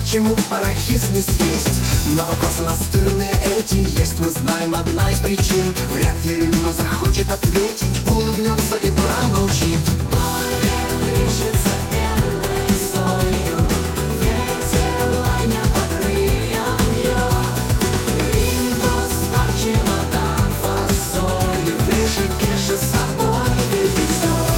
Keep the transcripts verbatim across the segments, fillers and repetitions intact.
почему арахис не съесть? Но вопросы настырные эти есть, мы знаем одна из причин. Вряд ли Рина захочет ответить, улыбнется и промолчит. Море плещется пенной солью, ветер лайнер по крыльям бьет. Индус под чемодан фасолью, ближе кеша с собой везет.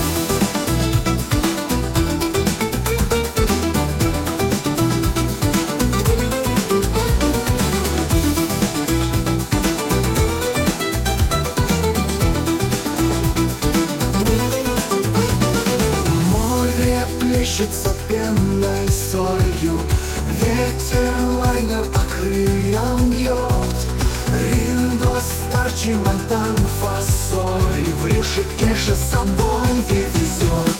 Плещется пенной солью, ветер лайнер по крыльям бьет. Риндос стар чемодан фасоль, в рюши кеша с собой везет.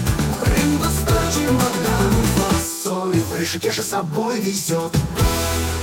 Крыша кеша с собой везет.